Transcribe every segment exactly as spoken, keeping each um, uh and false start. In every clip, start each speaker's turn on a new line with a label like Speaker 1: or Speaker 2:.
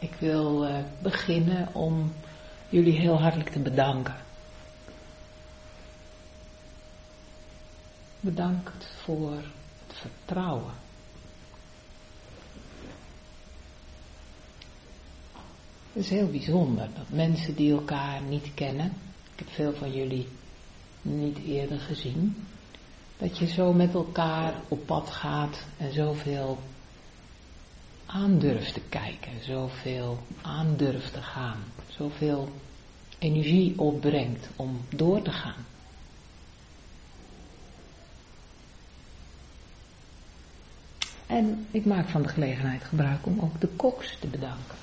Speaker 1: Ik wil uh, beginnen om jullie heel hartelijk te bedanken. Bedankt voor het vertrouwen. Het is heel bijzonder dat mensen die elkaar niet kennen, ik heb veel van jullie niet eerder gezien, dat je zo met elkaar op pad gaat en zoveel aandurft te kijken, zoveel aandurft te gaan, zoveel energie opbrengt om door te gaan. En ik maak van de gelegenheid gebruik om ook de koks te bedanken.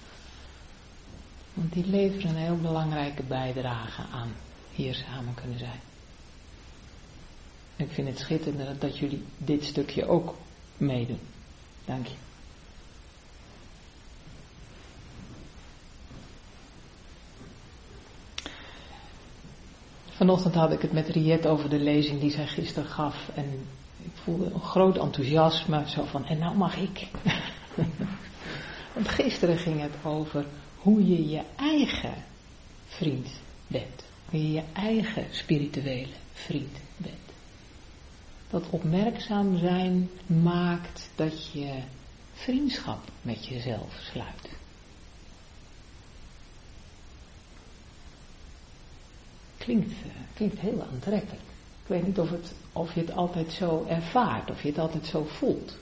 Speaker 1: Want die leveren een heel belangrijke bijdrage aan hier samen kunnen zijn. Ik vind het schitterend dat jullie dit stukje ook meedoen. Dank je. Vanochtend had ik het met Riet over de lezing die zij gisteren gaf. En ik voelde een groot enthousiasme. Zo van, en nou mag ik. Want gisteren ging het over hoe je je eigen vriend bent. Hoe je je eigen spirituele vriend bent. Dat opmerkzaam zijn maakt dat je vriendschap met jezelf sluit. Klinkt, klinkt heel aantrekkelijk. Ik weet niet of, het, of je het altijd zo ervaart, of je het altijd zo voelt.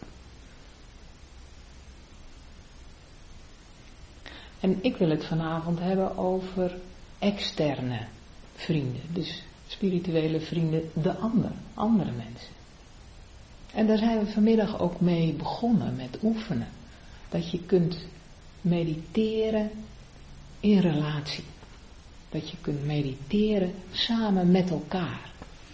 Speaker 1: En ik wil het vanavond hebben over externe vrienden. Dus spirituele vrienden, de ander, andere mensen. En daar zijn we vanmiddag ook mee begonnen met oefenen. Dat je kunt mediteren in relatie. Dat je kunt mediteren samen met elkaar.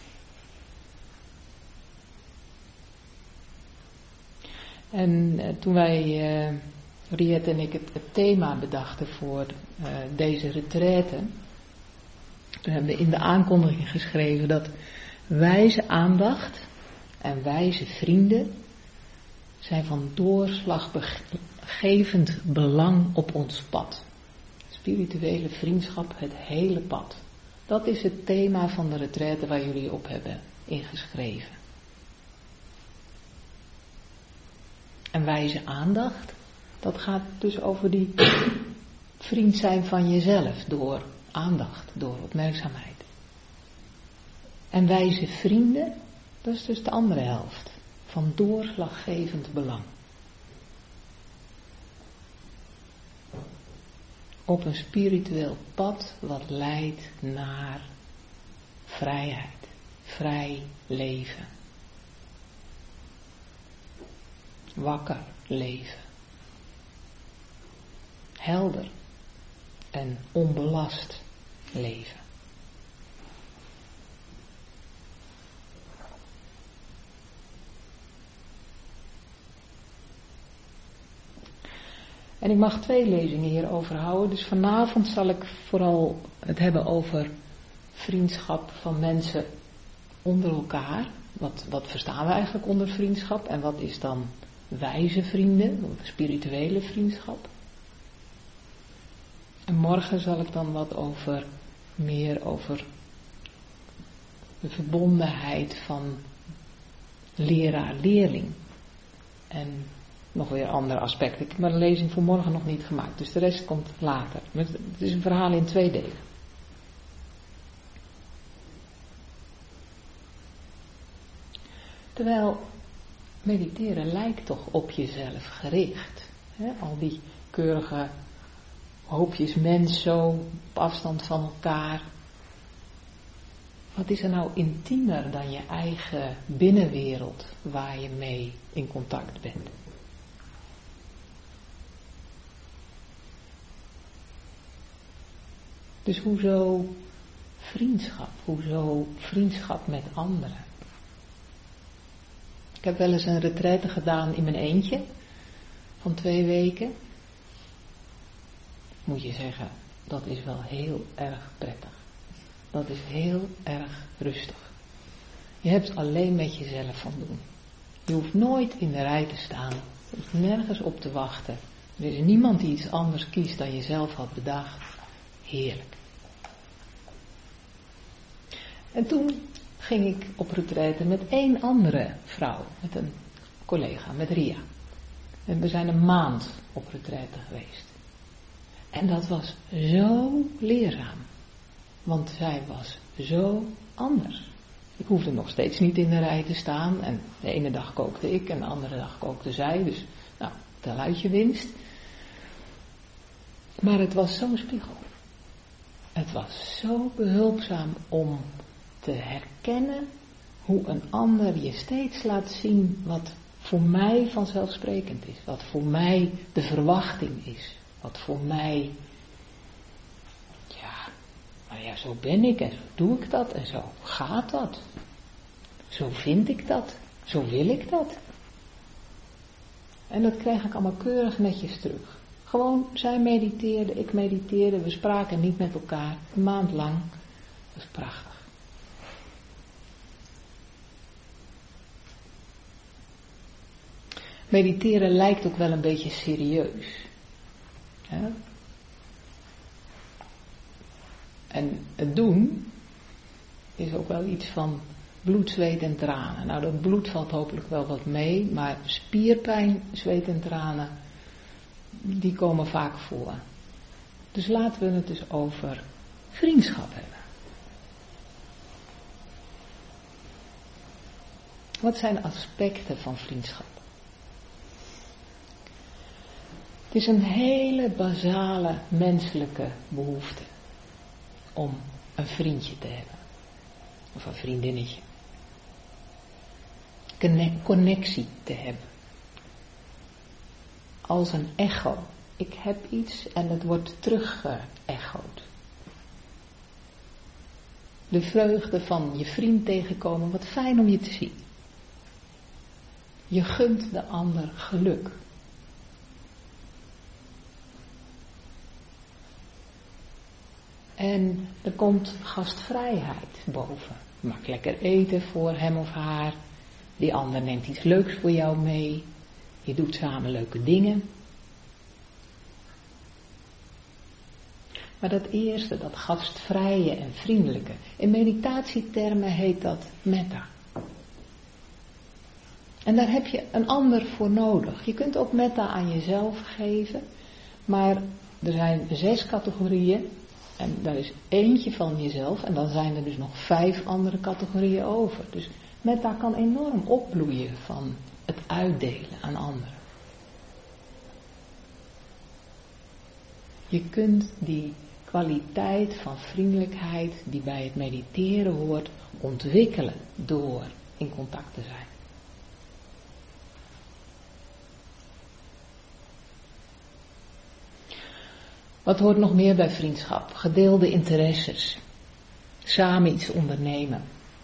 Speaker 1: En uh, toen wij, uh, Riet en ik, het, het thema bedachten voor uh, deze retraite, toen hebben we in de aankondiging geschreven dat wijze aandacht en wijze vrienden zijn van doorslaggevend belang op ons pad. Spirituele vriendschap, het hele pad. Dat is het thema van de retraite waar jullie op hebben ingeschreven. En wijze aandacht, dat gaat dus over die vriend zijn van jezelf door aandacht, door opmerkzaamheid. En wijze vrienden, dat is dus de andere helft, van doorslaggevend belang. Op een spiritueel pad wat leidt naar vrijheid, vrij leven. Wakker leven. Helder en onbelast leven. En ik mag twee lezingen hierover houden. Dus vanavond zal ik vooral het hebben over vriendschap van mensen onder elkaar. Wat, wat verstaan we eigenlijk onder vriendschap? En wat is dan wijze vrienden, of spirituele vriendschap? En morgen zal ik dan wat over, meer over de verbondenheid van leraar-leerling. En nog weer andere aspecten. Ik heb mijn lezing voor morgen nog niet gemaakt, dus de rest komt later. Het is een verhaal in twee delen. Terwijl mediteren lijkt toch op jezelf gericht. Hè? Al die keurige hoopjes mens zo op afstand van elkaar. Wat is er nou intiemer dan je eigen binnenwereld waar je mee in contact bent? Dus hoezo vriendschap? Hoezo vriendschap met anderen? Ik heb wel eens een retraite gedaan in mijn eentje van twee weken. Moet je zeggen, dat is wel heel erg prettig. Dat is heel erg rustig. Je hebt alleen met jezelf van doen. Je hoeft nooit in de rij te staan. Je hoeft nergens op te wachten. Er is niemand die iets anders kiest dan je zelf had bedacht. Heerlijk. En toen ging ik op retraite met één andere vrouw, met een collega, met Ria. En we zijn een maand op retraite geweest. En dat was zo leerzaam. Want zij was zo anders. Ik hoefde nog steeds niet in de rij te staan. En de ene dag kookte ik en de andere dag kookte zij. Dus, nou, tel uit je winst. Maar het was zo'n spiegel. Het was zo behulpzaam om te herkennen hoe een ander je steeds laat zien wat voor mij vanzelfsprekend is. Wat voor mij de verwachting is. Wat voor mij, ja, maar ja, zo ben ik en zo doe ik dat en zo gaat dat. Zo vind ik dat. Zo wil ik dat. En dat kreeg ik allemaal keurig netjes terug. Gewoon, zij mediteerde, ik mediteerde, we spraken niet met elkaar, een maand lang. Dat was prachtig. Mediteren lijkt ook wel een beetje serieus. Ja? En het doen is ook wel iets van bloed, zweet en tranen. Nou, dat bloed valt hopelijk wel wat mee, maar spierpijn, zweet en tranen, die komen vaak voor. Dus laten we het dus over vriendschap hebben. Wat zijn aspecten van vriendschap? Het is een hele basale menselijke behoefte om een vriendje te hebben. Of een vriendinnetje. Connectie te hebben. Als een echo. Ik heb iets en het wordt teruggeëchoed. De vreugde van je vriend tegenkomen, wat fijn om je te zien. Je gunt de ander geluk. En er komt gastvrijheid boven. Je mag lekker eten voor hem of haar. Die ander neemt iets leuks voor jou mee. Je doet samen leuke dingen. Maar dat eerste, dat gastvrije en vriendelijke. In meditatietermen heet dat metta. En daar heb je een ander voor nodig. Je kunt ook metta aan jezelf geven. Maar er zijn zes categorieën. En daar is eentje van jezelf. En dan zijn er dus nog vijf andere categorieën over. Dus metta kan enorm opbloeien van het uitdelen aan anderen. Je kunt die kwaliteit van vriendelijkheid die bij het mediteren hoort ontwikkelen door in contact te zijn. Wat hoort nog meer bij vriendschap? Gedeelde interesses. Samen iets ondernemen.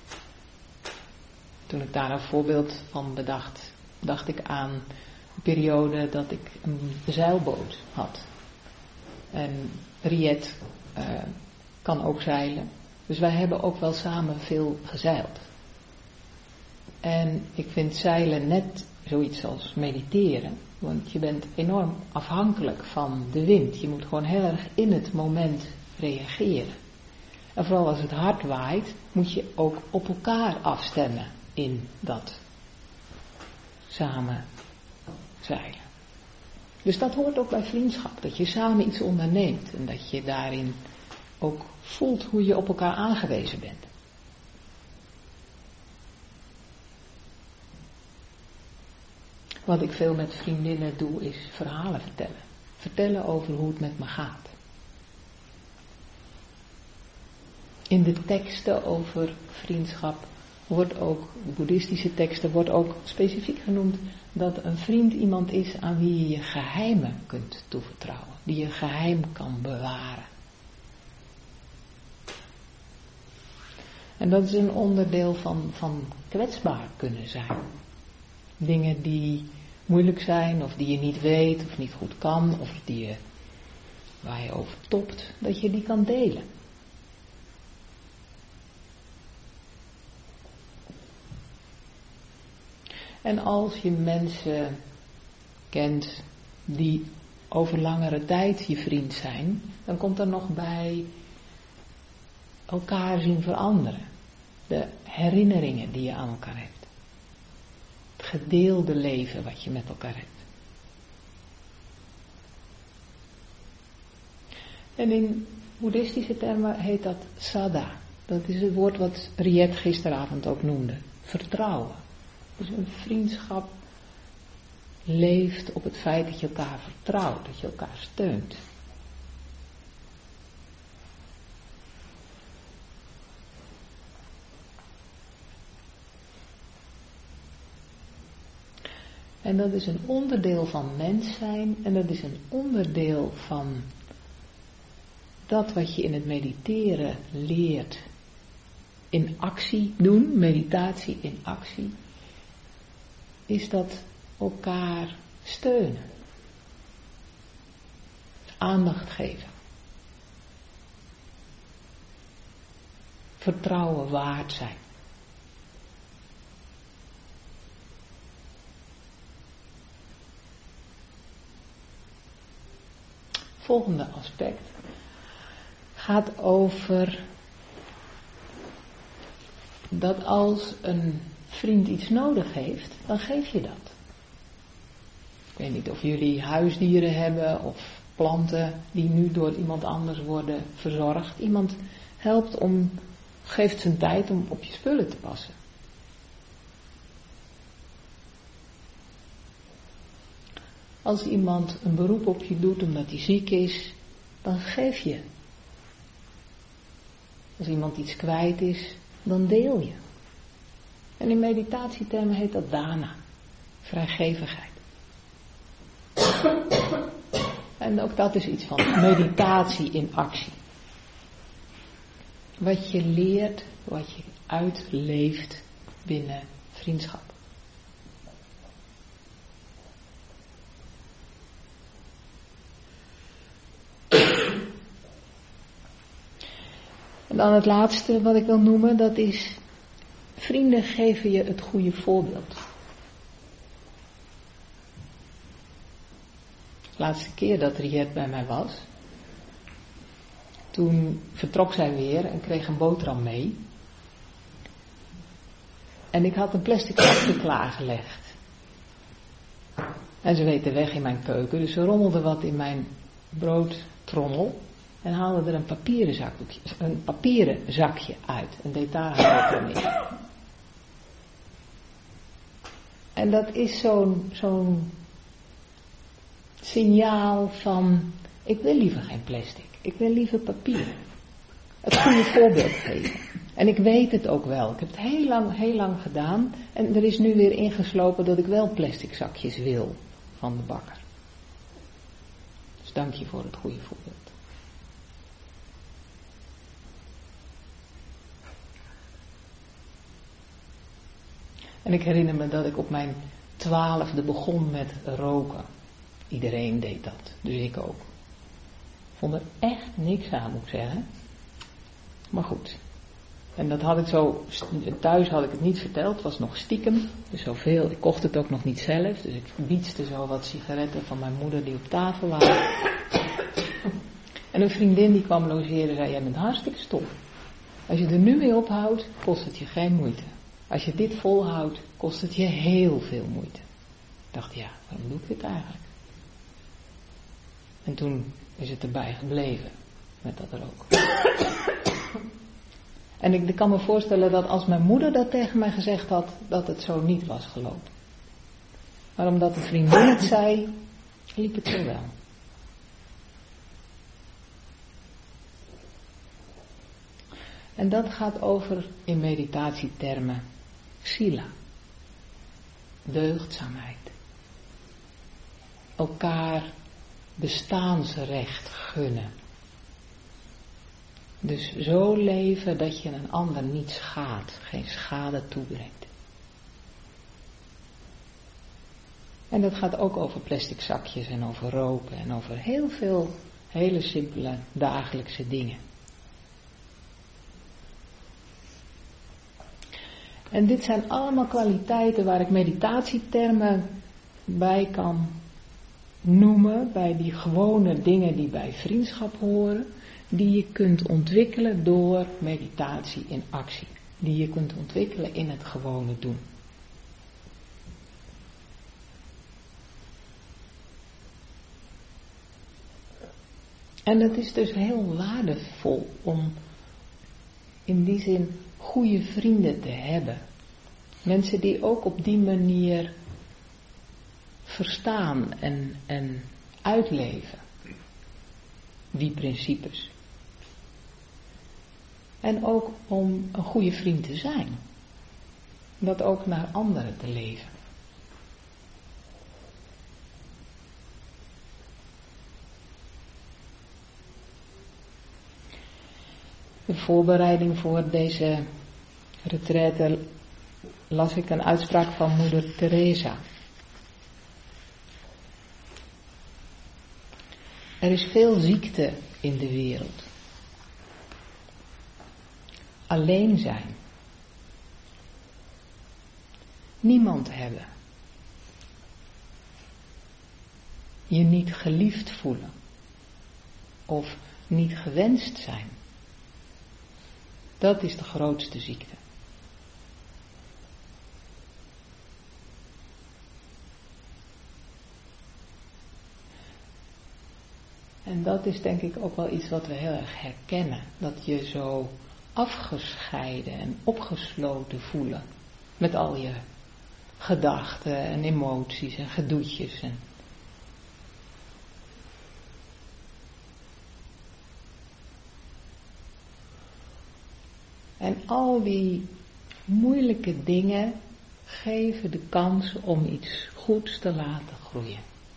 Speaker 1: Toen ik daar een voorbeeld van bedacht, dacht ik aan een periode dat ik een zeilboot had. En Riet uh, kan ook zeilen. Dus wij hebben ook wel samen veel gezeild. En ik vind zeilen net zoiets als mediteren. Want je bent enorm afhankelijk van de wind. Je moet gewoon heel erg in het moment reageren. En vooral als het hard waait, moet je ook op elkaar afstemmen in dat samen zeilen. Dus dat hoort ook bij vriendschap. Dat je samen iets onderneemt. En dat je daarin ook voelt hoe je op elkaar aangewezen bent. Wat ik veel met vriendinnen doe is verhalen vertellen. Vertellen over hoe het met me gaat. In de teksten over vriendschap wordt ook, boeddhistische teksten, wordt ook specifiek genoemd dat een vriend iemand is aan wie je je geheimen kunt toevertrouwen. Die je geheim kan bewaren. En dat is een onderdeel van, van kwetsbaar kunnen zijn. Dingen die moeilijk zijn, of die je niet weet, of niet goed kan, of die je, waar je over topt, dat je die kan delen. En als je mensen kent die over langere tijd je vriend zijn, dan komt er nog bij elkaar zien veranderen. De herinneringen die je aan elkaar hebt. Het gedeelde leven wat je met elkaar hebt. En in boeddhistische termen heet dat sada. Dat is het woord wat Riet gisteravond ook noemde. Vertrouwen. Dus een vriendschap leeft op het feit dat je elkaar vertrouwt, dat je elkaar steunt. En dat is een onderdeel van mens zijn en dat is een onderdeel van dat wat je in het mediteren leert in actie doen, meditatie in actie, is dat elkaar steunen, aandacht geven, vertrouwen waard zijn. Volgende aspect gaat over dat als een vriend iets nodig heeft, dan geef je dat. Ik weet niet of jullie huisdieren hebben of planten die nu door iemand anders worden verzorgd. Iemand helpt om, geeft zijn tijd om op je spullen te passen. Als iemand een beroep op je doet omdat hij ziek is, dan geef je. Als iemand iets kwijt is, dan deel je. En in meditatietermen heet dat dana, vrijgevigheid. En ook dat is iets van meditatie in actie. Wat je leert, wat je uitleeft binnen vriendschap. En dan het laatste wat ik wil noemen, dat is, vrienden geven je het goede voorbeeld. De laatste keer dat Riet bij mij was, toen vertrok zij weer en kreeg een boterham mee. En ik had een plastic zakje klaargelegd. En ze weet de weg in mijn keuken, dus ze rommelde wat in mijn broodtrommel. En haalde er een papieren zakje, een papieren zakje uit. En deed daar haar boterham in. En dat is zo'n, zo'n signaal van, ik wil liever geen plastic. Ik wil liever papier. Het goede voorbeeld geven. En ik weet het ook wel. Ik heb het heel lang, heel lang gedaan. En er is nu weer ingeslopen dat ik wel plastic zakjes wil van de bakker. Dus dank je voor het goede voorbeeld. En ik herinner me dat ik op mijn twaalfde begon met roken. Iedereen deed dat, dus ik ook. Ik vond er echt niks aan, moet ik zeggen. Maar goed. En dat had ik zo, thuis had ik het niet verteld, het was nog stiekem. Dus zoveel, ik kocht het ook nog niet zelf. Dus ik wietste zo wat sigaretten van mijn moeder die op tafel waren. En een vriendin die kwam logeren zei, jij bent hartstikke stom. Als je er nu mee ophoudt, kost het je geen moeite. Als je dit volhoudt, kost het je heel veel moeite. Ik dacht, ja, waarom doe ik dit eigenlijk? En toen is het erbij gebleven, met dat roken. En ik, ik kan me voorstellen dat als mijn moeder dat tegen mij gezegd had, dat het zo niet was gelopen. Maar omdat de vriendin het zei, liep het zo wel. En dat gaat over, in meditatietermen, sila. Deugdzaamheid. Elkaar bestaansrecht gunnen. Dus zo leven dat je een ander niet schaadt, geen schade toebrengt. En dat gaat ook over plastic zakjes en over roken en over heel veel hele simpele dagelijkse dingen. En dit zijn allemaal kwaliteiten waar ik meditatietermen bij kan noemen bij die gewone dingen die bij vriendschap horen, die je kunt ontwikkelen door meditatie in actie. Die je kunt ontwikkelen in het gewone doen. En het is dus heel waardevol om in die zin goede vrienden te hebben. Mensen die ook op die manier verstaan en, en uitleven die principes. En ook om een goede vriend te zijn. Dat ook naar anderen te leven. De voorbereiding voor deze retraite las ik een uitspraak van moeder Teresa. Er is veel ziekte in de wereld. Alleen zijn. Niemand hebben. Je niet geliefd voelen. Of niet gewenst zijn. Dat is de grootste ziekte. En dat is denk ik ook wel iets wat we heel erg herkennen. Dat je zo afgescheiden en opgesloten voelen. Met al je gedachten en emoties en gedoetjes. En En al die moeilijke dingen geven de kans om iets goeds te laten groeien.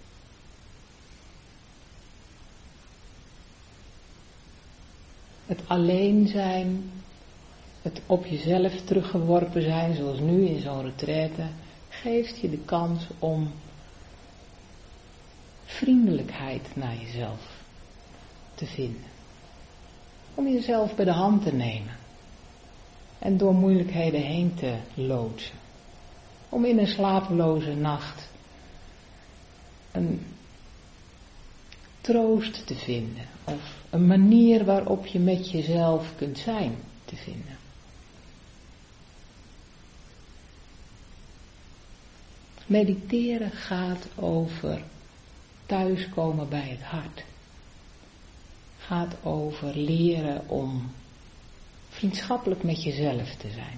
Speaker 1: Het alleen zijn, het op jezelf teruggeworpen zijn, zoals nu in zo'n retraite, geeft je de kans om vriendelijkheid naar jezelf te vinden. Om jezelf bij de hand te nemen. En door moeilijkheden heen te loodsen. Om in een slapeloze nacht een troost te vinden. Of een manier waarop je met jezelf kunt zijn te vinden. Mediteren gaat over thuiskomen bij het hart. Gaat over leren om vriendschappelijk met jezelf te zijn.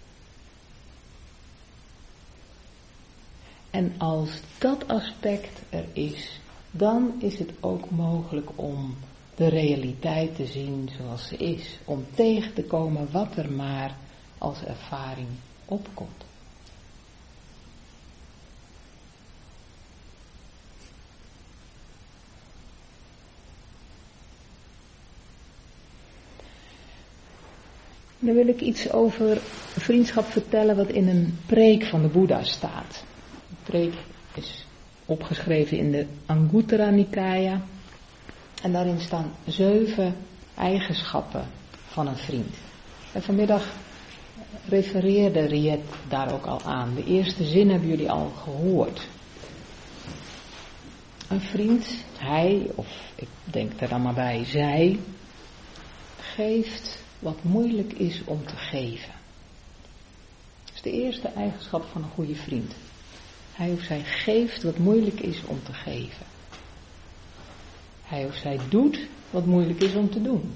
Speaker 1: En als dat aspect er is, dan is het ook mogelijk om de realiteit te zien zoals ze is. Om tegen te komen wat er maar als ervaring opkomt. Dan wil ik iets over vriendschap vertellen wat in een preek van de Boeddha staat. De preek is opgeschreven in de Anguttara Nikaya. En daarin staan zeven eigenschappen van een vriend. En vanmiddag refereerde Riet daar ook al aan. De eerste zin hebben jullie al gehoord. Een vriend, hij, of ik denk er dan maar bij, zij, geeft wat moeilijk is om te geven. Dat is de eerste eigenschap van een goede vriend. Hij of zij geeft wat moeilijk is om te geven. Hij of zij doet wat moeilijk is om te doen.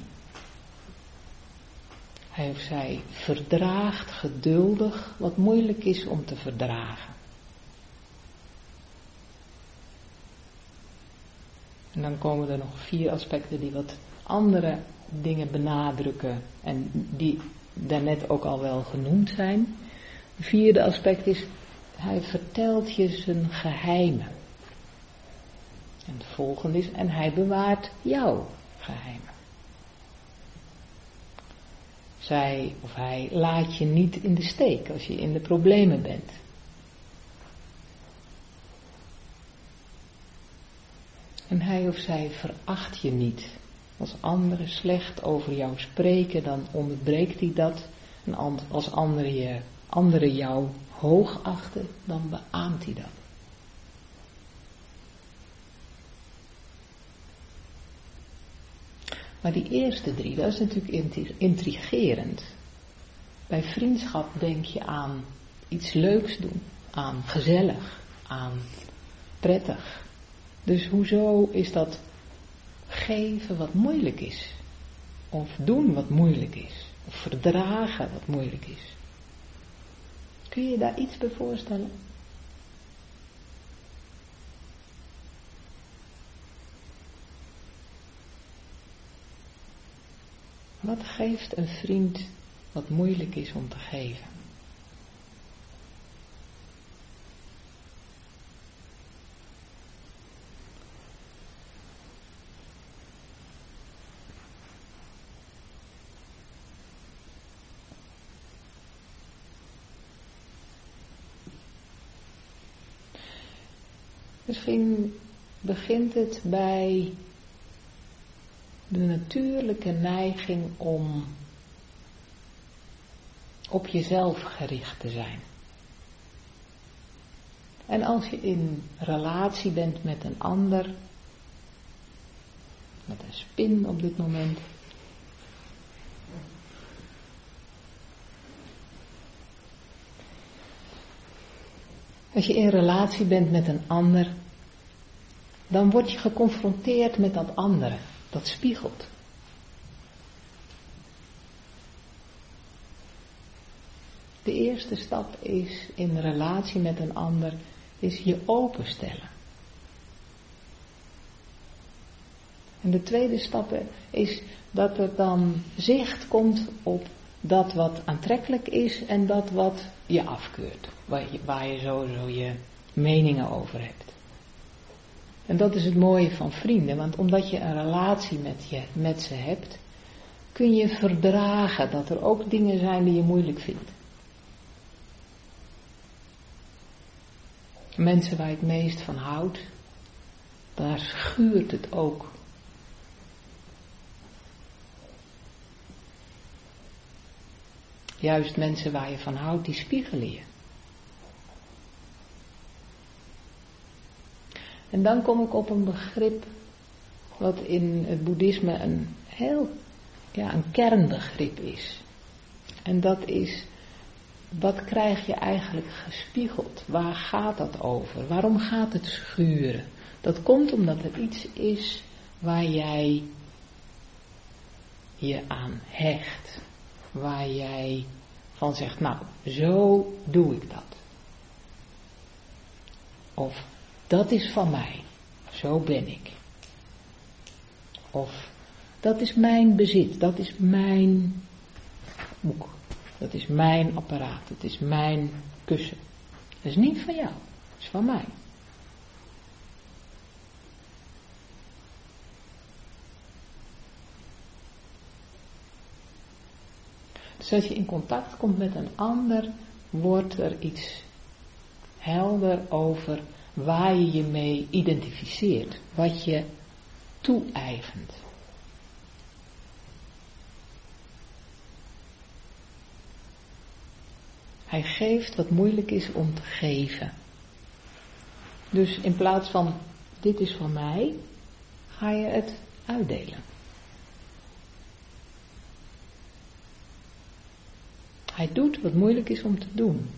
Speaker 1: Hij of zij verdraagt geduldig wat moeilijk is om te verdragen. En dan komen er nog vier aspecten die wat andere dingen benadrukken en die daarnet ook al wel genoemd zijn. Het vierde aspect is, hij vertelt je zijn geheimen. En het volgende is, en hij bewaart jouw geheimen. Zij of hij laat je niet in de steek als je in de problemen bent. En hij of zij veracht je niet. Als anderen slecht over jou spreken, dan onderbreekt hij dat. En als anderen, je, anderen jou hoog achten, dan beaamt hij dat. Maar die eerste drie, dat is natuurlijk intrigerend. Bij vriendschap denk je aan iets leuks doen, aan gezellig, aan prettig. Dus hoezo is dat geven wat moeilijk is? Of doen wat moeilijk is? Of verdragen wat moeilijk is? Kun je daar iets bij voorstellen? Wat geeft een vriend wat moeilijk is om te geven? Misschien begint het bij de natuurlijke neiging om op jezelf gericht te zijn. En als je in relatie bent met een ander, met een spin op dit moment, als je in relatie bent met een ander, dan word je geconfronteerd met dat andere. Dat spiegelt. De eerste stap is in relatie met een ander, is je openstellen. En de tweede stap is dat er dan zicht komt op dat wat aantrekkelijk is en dat wat je afkeurt. Waar je, waar je sowieso je meningen over hebt. En dat is het mooie van vrienden, want omdat je een relatie met, je, met ze hebt, kun je verdragen dat er ook dingen zijn die je moeilijk vindt. Mensen waar je het meest van houdt, daar schuurt het ook. Juist mensen waar je van houdt, die spiegelen je. En dan kom ik op een begrip wat in het boeddhisme een heel, ja, een kernbegrip is. En dat is, wat krijg je eigenlijk gespiegeld? Waar gaat dat over? Waarom gaat het schuren? Dat komt omdat er iets is waar jij je aan hecht. Waar jij van zegt, nou, zo doe ik dat. Of, dat is van mij. Zo ben ik. Of, dat is mijn bezit. Dat is mijn boek. Dat is mijn apparaat. Dat is mijn kussen. Dat is niet van jou. Dat is van mij. Dus als je in contact komt met een ander, wordt er iets helder over waar je je mee identificeert. Wat je toe-eigent. Hij geeft wat moeilijk is om te geven. Dus in plaats van dit is van mij, ga je het uitdelen. Hij doet wat moeilijk is om te doen.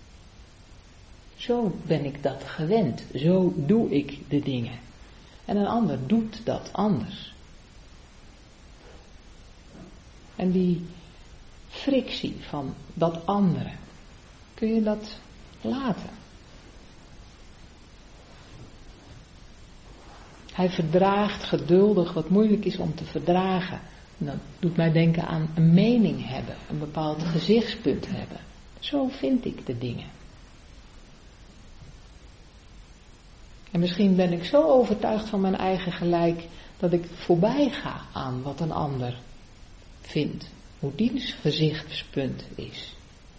Speaker 1: Zo ben ik dat gewend. Zo doe ik de dingen. En een ander doet dat anders. En die frictie van dat andere, kun je dat laten. Hij verdraagt geduldig wat moeilijk is om te verdragen. En dat doet mij denken aan een mening hebben, een bepaald gezichtspunt hebben. Zo vind ik de dingen. En misschien ben ik zo overtuigd van mijn eigen gelijk dat ik voorbij ga aan wat een ander vindt. Hoe diens gezichtspunt is.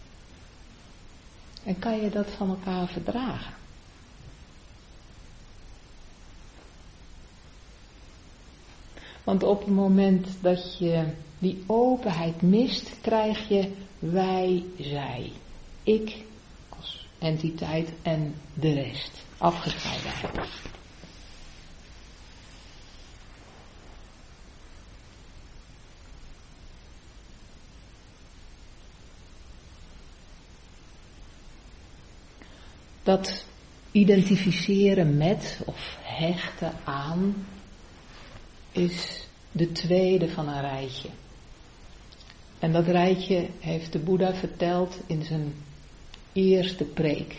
Speaker 1: En kan je dat van elkaar verdragen? Want op het moment dat je die openheid mist, krijg je wij, zij. Ik als entiteit en de rest. Afgescheidenheid. Dat identificeren met of hechten aan is de tweede van een rijtje. En dat rijtje heeft de Boeddha verteld in zijn eerste preek.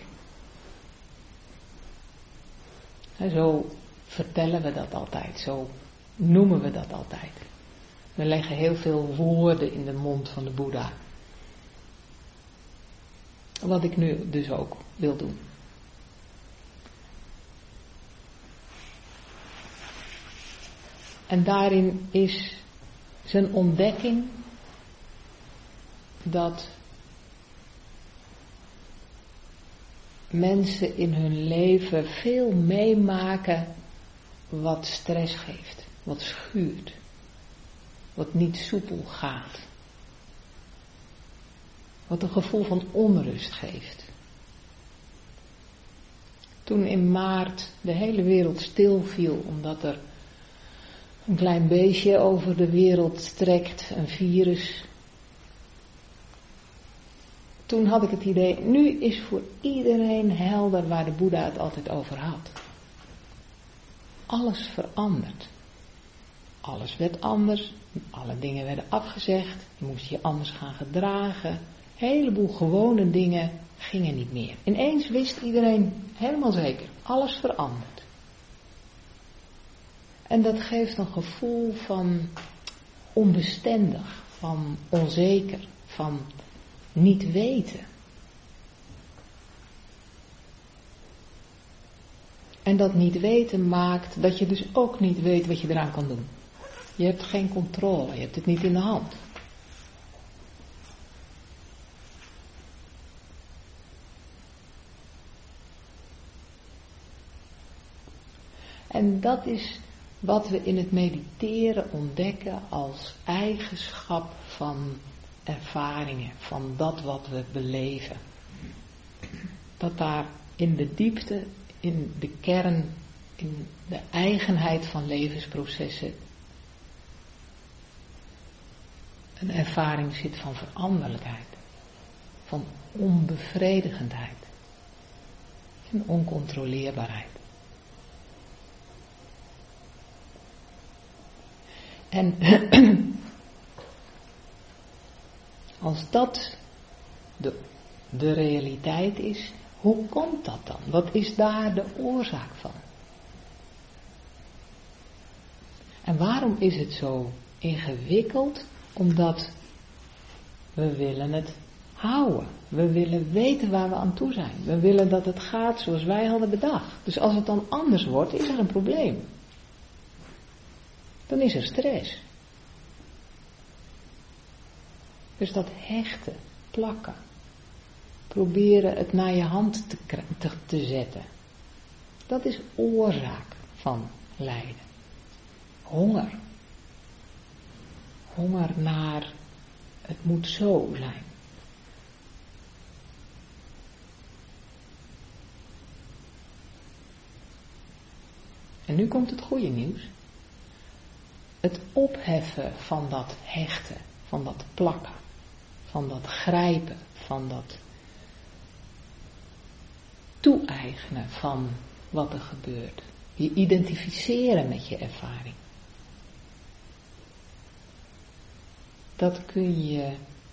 Speaker 1: En zo vertellen we dat altijd, zo noemen we dat altijd. We leggen heel veel woorden in de mond van de Boeddha. Wat ik nu dus ook wil doen. En daarin is zijn ontdekking dat mensen in hun leven veel meemaken wat stress geeft, wat schuurt, wat niet soepel gaat, wat een gevoel van onrust geeft. Toen in maart de hele wereld stilviel omdat er een klein beestje over de wereld trekt, een virus. Toen had ik het idee, nu is voor iedereen helder waar de Boeddha het altijd over had. Alles verandert. Alles werd anders, alle dingen werden afgezegd, je moest je anders gaan gedragen. Een heleboel gewone dingen gingen niet meer. Ineens wist iedereen helemaal zeker, alles verandert. En dat geeft een gevoel van onbestendig, van onzeker, van niet weten. En dat niet weten maakt dat je dus ook niet weet wat je eraan kan doen. Je hebt geen controle, je hebt het niet in de hand. En dat is wat we in het mediteren ontdekken als eigenschap van ervaringen, van dat wat we beleven. Dat daar in de diepte, in de kern, in de eigenheid van levensprocessen een ervaring zit van veranderlijkheid, van onbevredigendheid en oncontroleerbaarheid. En als dat de, de realiteit is, hoe komt dat dan? Wat is daar de oorzaak van? En waarom is het zo ingewikkeld? Omdat we willen het houden. We willen weten waar we aan toe zijn. We willen dat het gaat zoals wij hadden bedacht. Dus als het dan anders wordt, is er een probleem. Dan is er stress. Dus dat hechten, plakken, proberen het naar je hand te, te, te zetten. Dat is oorzaak van lijden. Honger. Honger naar het moet zo zijn. En nu komt het goede nieuws. Het opheffen van dat hechten, van dat plakken, van dat grijpen, van dat toe-eigenen van wat er gebeurt. Je identificeren met je ervaring. Dat kun je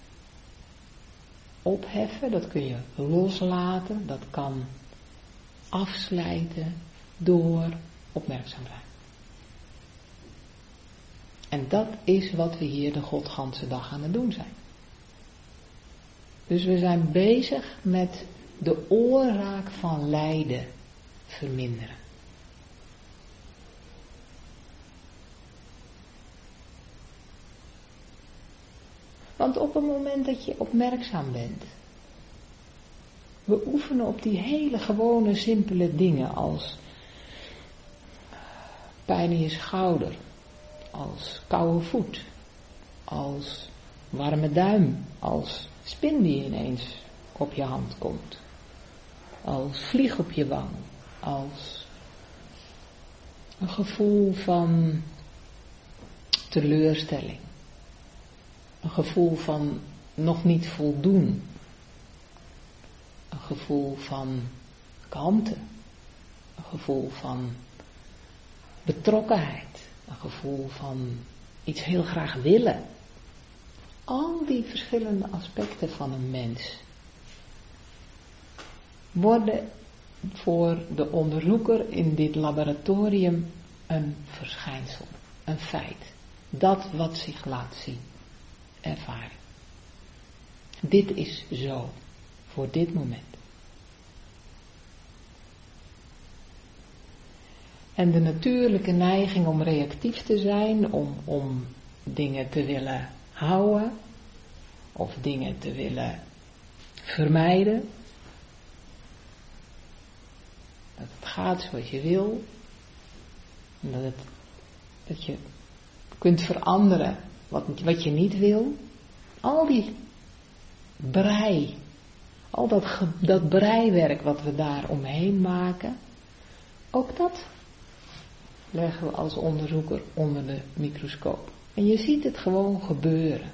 Speaker 1: opheffen, dat kun je loslaten, dat kan afslijten door opmerkzaam zijn. En dat is wat we hier de godganse dag aan het doen zijn. Dus we zijn bezig met de oorzaak van lijden verminderen. Want op het moment dat je opmerkzaam bent, we oefenen op die hele gewone simpele dingen als pijn in je schouder, als koude voet, als warme duim, als spin die ineens op je hand komt, als vlieg op je wang, als een gevoel van teleurstelling, een gevoel van nog niet voldoen, een gevoel van kalmte, een gevoel van betrokkenheid, een gevoel van iets heel graag willen. Al die verschillende aspecten van een mens worden voor de onderzoeker in dit laboratorium een verschijnsel, een feit. Dat wat zich laat zien, ervaren. Dit is zo, voor dit moment. En de natuurlijke neiging om reactief te zijn, om, om dingen te willen houden, of dingen te willen vermijden. Dat het gaat zoals je wil. En dat, het, dat je kunt veranderen wat, wat je niet wil. Al die brei, al dat, ge, dat breiwerk wat we daar omheen maken, ook dat leggen we als onderzoeker onder de microscoop. En je ziet het gewoon gebeuren.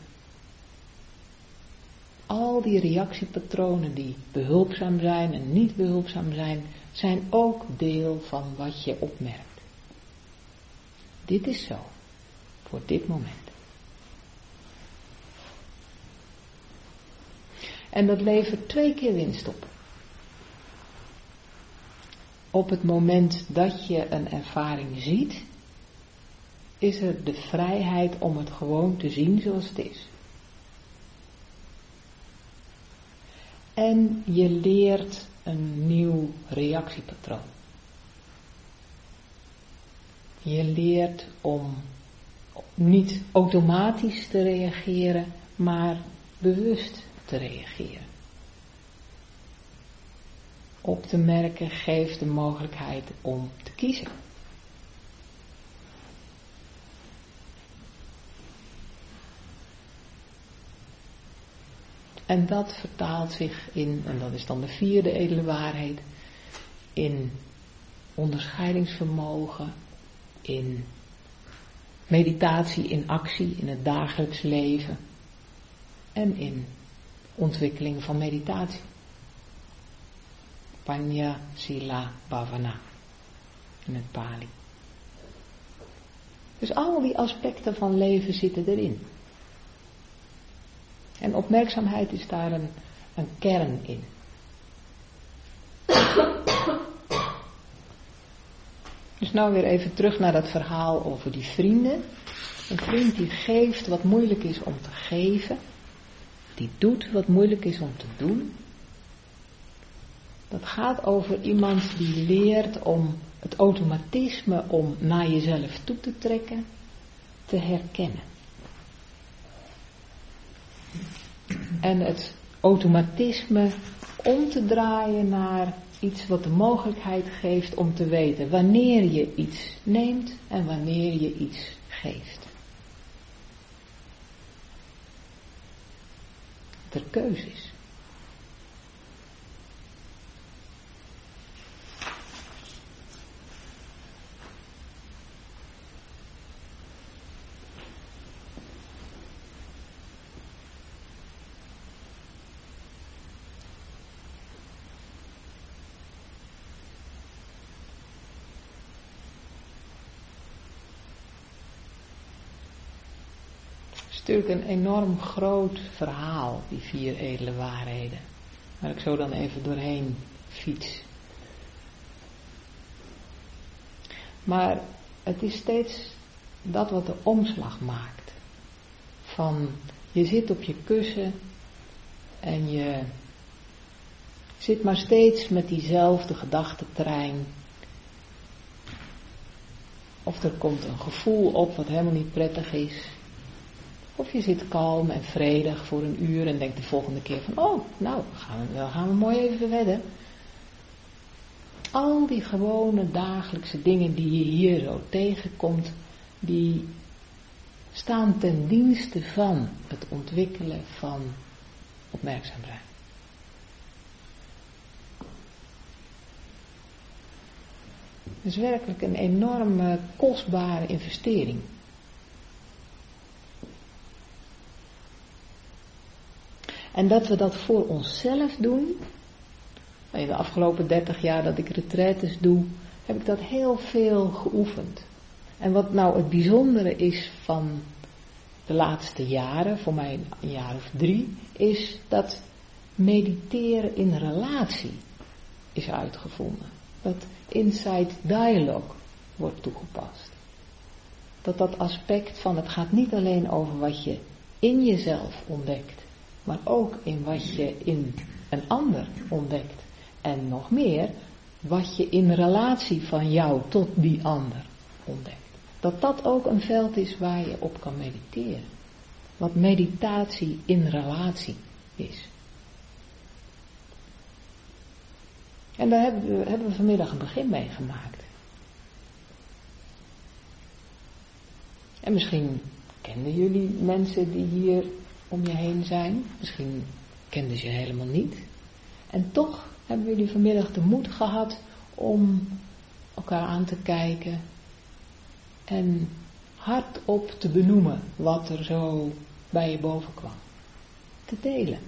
Speaker 1: Al die reactiepatronen die behulpzaam zijn en niet behulpzaam zijn, zijn ook deel van wat je opmerkt. Dit is zo, voor dit moment. En dat levert twee keer winst op. Op het moment dat je een ervaring ziet, is er de vrijheid om het gewoon te zien zoals het is. En je leert een nieuw reactiepatroon. Je leert om niet automatisch te reageren, maar bewust te reageren. Op te merken geeft de mogelijkheid om te kiezen. En dat vertaalt zich in, en dat is dan de vierde edele waarheid, in onderscheidingsvermogen, in meditatie, in actie, in het dagelijks leven en in ontwikkeling van meditatie. Panya Sila Bhavana in het Pali. Dus al die aspecten van leven zitten erin. En opmerkzaamheid is daar een, een kern in. Dus nou weer even terug naar dat verhaal over die vrienden. Een vriend die geeft wat moeilijk is om te geven. Die doet wat moeilijk is om te doen. Dat gaat over iemand die leert om het automatisme om naar jezelf toe te trekken, te herkennen. En het automatisme om te draaien naar iets wat de mogelijkheid geeft om te weten wanneer je iets neemt en wanneer je iets geeft. Dat er keus is. Het is natuurlijk een enorm groot verhaal, die vier edele waarheden. Waar ik zo dan even doorheen fiets. Maar het is steeds dat wat de omslag maakt. Van je zit op je kussen en je zit maar steeds met diezelfde gedachtentrein. Of er komt een gevoel op wat helemaal niet prettig is. Of je zit kalm en vredig voor een uur en denkt de volgende keer van, oh, nou, gaan we, gaan we mooi even wedden. Al die gewone dagelijkse dingen die je hier zo tegenkomt, die staan ten dienste van het ontwikkelen van opmerkzaamheid. Het is werkelijk een enorme kostbare investering. En dat we dat voor onszelf doen, In de afgelopen dertig jaar dat ik retraites doe, heb ik dat heel veel geoefend. En wat nou het bijzondere is van de laatste jaren, voor mij een jaar of drie, is dat mediteren in relatie is uitgevonden. Dat inside dialogue wordt toegepast. Dat dat aspect van het gaat niet alleen over wat je in jezelf ontdekt, maar ook in wat je in een ander ontdekt. En nog meer, wat je in relatie van jou tot die ander ontdekt. Dat dat ook een veld is waar je op kan mediteren. Wat meditatie in relatie is. En daar hebben we, hebben we vanmiddag een begin mee gemaakt. En misschien kenden jullie mensen die hier om je heen zijn. Misschien kenden ze je helemaal niet. En toch hebben jullie vanmiddag de moed gehad om elkaar aan te kijken en hardop te benoemen wat er zo bij je boven kwam. Te delen.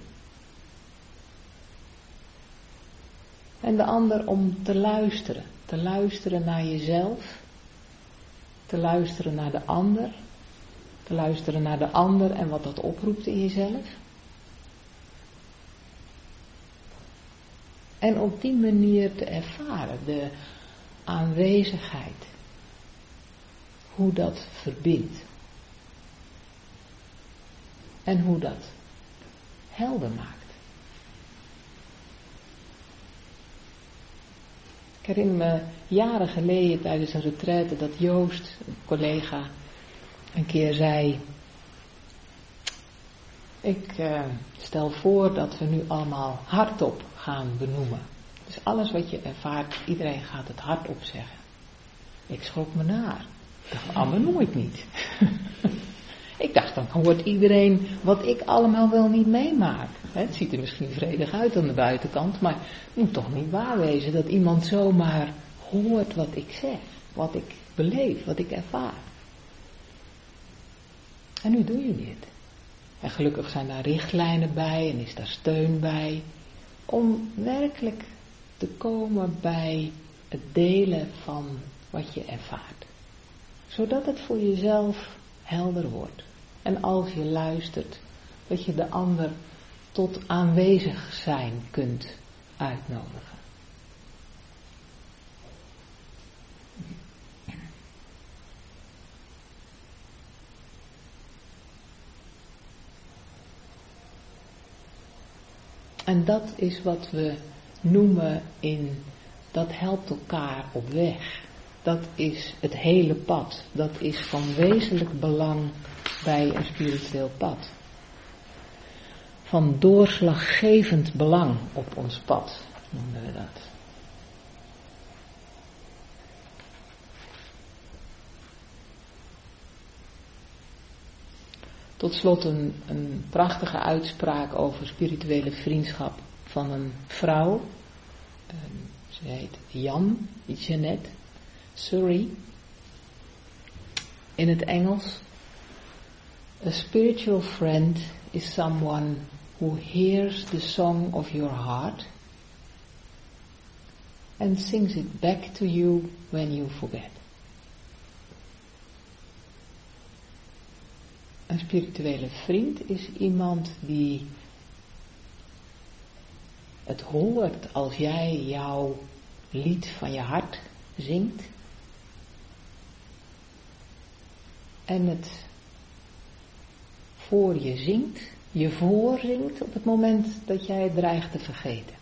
Speaker 1: En de ander om te luisteren. Te luisteren naar jezelf. Te luisteren naar de ander. Te luisteren naar de ander en wat dat oproept in jezelf. En op die manier te ervaren, de aanwezigheid. Hoe dat verbindt. En hoe dat helder maakt. Ik herinner me jaren geleden tijdens een retraite dat Joost, een collega, een keer zei: ik uh, stel voor dat we nu allemaal hardop gaan benoemen. Dus alles wat je ervaart, iedereen gaat het hardop zeggen. Ik schrok me naar. Ik dacht, ah, maar nooit niet. Ik dacht, dan hoort iedereen wat ik allemaal wel niet meemaak. Het ziet er misschien vredig uit aan de buitenkant, maar het moet toch niet waar wezen dat iemand zomaar hoort wat ik zeg, wat ik beleef, wat ik ervaar. En nu doe je dit. En gelukkig zijn daar richtlijnen bij en is daar steun bij, om werkelijk te komen bij het delen van wat je ervaart. Zodat het voor jezelf helder wordt. En als je luistert, dat je de ander tot aanwezig zijn kunt uitnodigen. En dat is wat we noemen in, dat helpt elkaar op weg. Dat is het hele pad. Dat is van wezenlijk belang bij een spiritueel pad. Van doorslaggevend belang op ons pad, noemen we dat. Tot slot een, een prachtige uitspraak over spirituele vriendschap van een vrouw. Uh, ze heet Jan, Jeanette Surrey. In het Engels. A spiritual friend is someone who hears the song of your heart and sings it back to you when you forget. Een spirituele vriend is iemand die het hoort als jij jouw lied van je hart zingt en het voor je zingt, je voorzingt op het moment dat jij het dreigt te vergeten.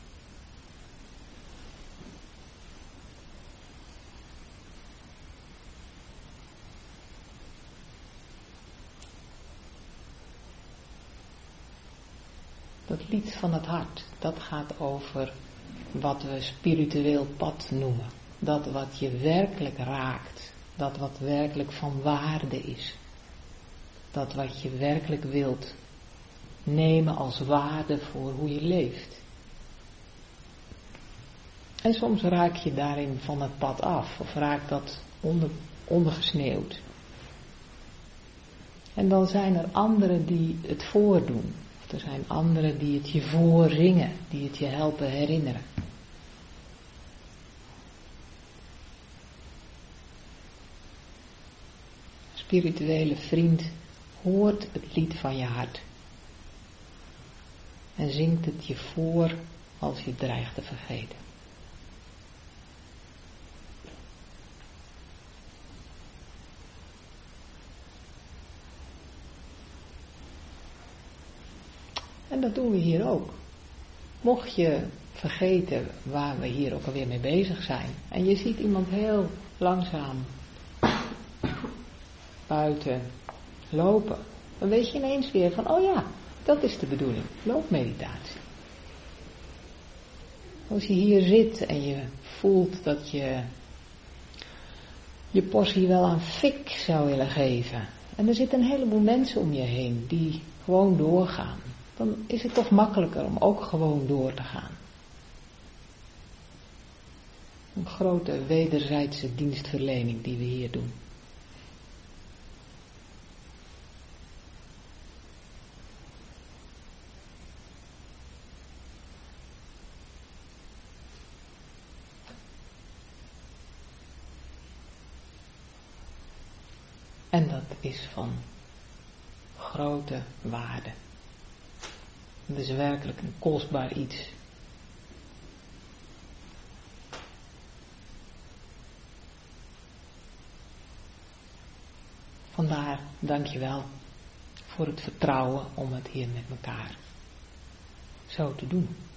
Speaker 1: Dat lied van het hart, dat gaat over wat we spiritueel pad noemen. Dat wat je werkelijk raakt, dat wat werkelijk van waarde is. Dat wat je werkelijk wilt nemen als waarde voor hoe je leeft. En soms raak je daarin van het pad af, of raakt dat onder, ondergesneeuwd. En dan zijn er anderen die het voordoen Of er zijn anderen die het je voorzingen, die het je helpen herinneren. Spirituele vriend hoort het lied van je hart en zingt het je voor als je dreigt te vergeten. En dat doen we hier ook. Mocht je vergeten waar we hier ook alweer mee bezig zijn en je ziet iemand heel langzaam buiten lopen, dan weet je ineens weer van, oh ja, dat is de bedoeling, loopmeditatie. Als je hier zit en je voelt dat je je portie wel aan fik zou willen geven en er zitten een heleboel mensen om je heen die gewoon doorgaan, dan is het toch makkelijker om ook gewoon door te gaan. Een grote wederzijdse dienstverlening die we hier doen. En dat is van grote waarde. Het is werkelijk een kostbaar iets. Vandaar, dank je wel voor het vertrouwen om het hier met elkaar zo te doen.